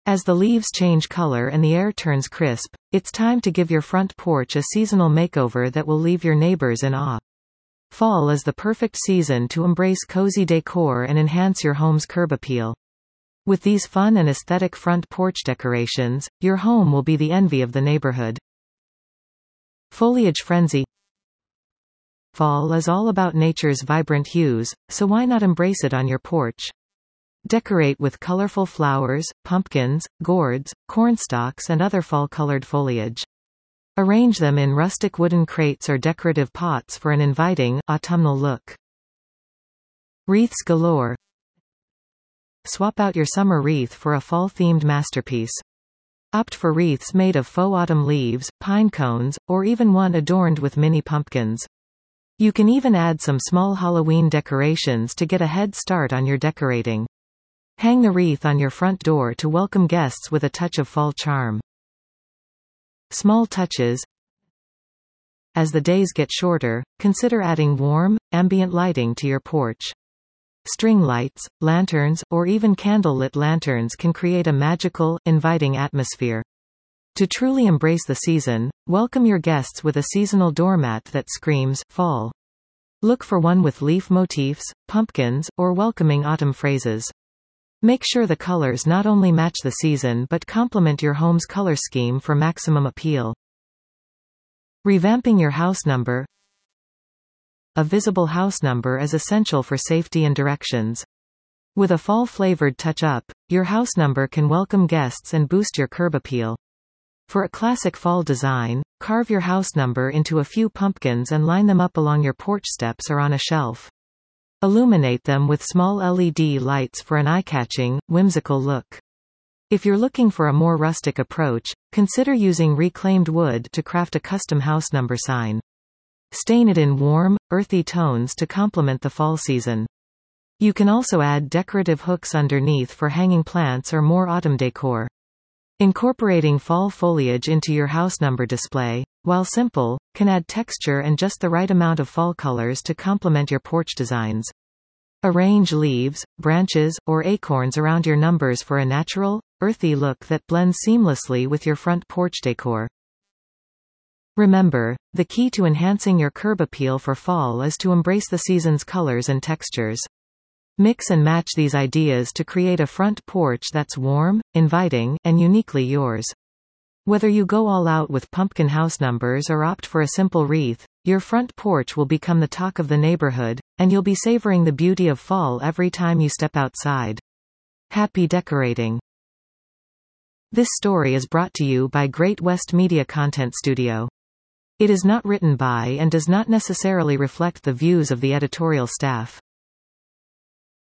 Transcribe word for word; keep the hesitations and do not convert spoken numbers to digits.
As the leaves change color and the air turns crisp, it's time to give your front porch a seasonal makeover that will leave your neighbors in awe. Fall is the perfect season to embrace cozy decor and enhance your home's curb appeal. With these fun and aesthetic front porch decorations, your home will be the envy of the neighborhood. Foliage frenzy. Fall is all about nature's vibrant hues, so why not embrace it on your porch? Decorate with colorful flowers, pumpkins, gourds, cornstalks and other fall-colored foliage. Arrange them in rustic wooden crates or decorative pots for an inviting, autumnal look. Wreaths galore. Swap out your summer wreath for a fall-themed masterpiece. Opt for wreaths made of faux autumn leaves, pine cones, or even one adorned with mini pumpkins. You can even add some small Halloween decorations to get a head start on your decorating. Hang the wreath on your front door to welcome guests with a touch of fall charm. Small touches. As the days get shorter, consider adding warm, ambient lighting to your porch. String lights, lanterns, or even candle-lit lanterns can create a magical, inviting atmosphere. To truly embrace the season, welcome your guests with a seasonal doormat that screams fall. Look for one with leaf motifs, pumpkins, or welcoming autumn phrases. Make sure the colors not only match the season but complement your home's color scheme for maximum appeal. Revamping your house number. A visible house number is essential for safety and directions. With a fall-flavored touch-up, your house number can welcome guests and boost your curb appeal. For a classic fall design, carve your house number into a few pumpkins and line them up along your porch steps or on a shelf. Illuminate them with small L E D lights for an eye-catching, whimsical look. If you're looking for a more rustic approach, consider using reclaimed wood to craft a custom house number sign. Stain it in warm, earthy tones to complement the fall season. You can also add decorative hooks underneath for hanging plants or more autumn decor. Incorporating fall foliage into your house number display, while simple, can add texture and just the right amount of fall colors to complement your porch designs. Arrange leaves, branches, or acorns around your numbers for a natural, earthy look that blends seamlessly with your front porch decor. Remember, the key to enhancing your curb appeal for fall is to embrace the season's colors and textures. Mix and match these ideas to create a front porch that's warm, inviting, and uniquely yours. Whether you go all out with pumpkin house numbers or opt for a simple wreath, your front porch will become the talk of the neighborhood, and you'll be savoring the beauty of fall every time you step outside. Happy decorating! This story is brought to you by Great West Media Content Studio. It is not written by and does not necessarily reflect the views of the editorial staff.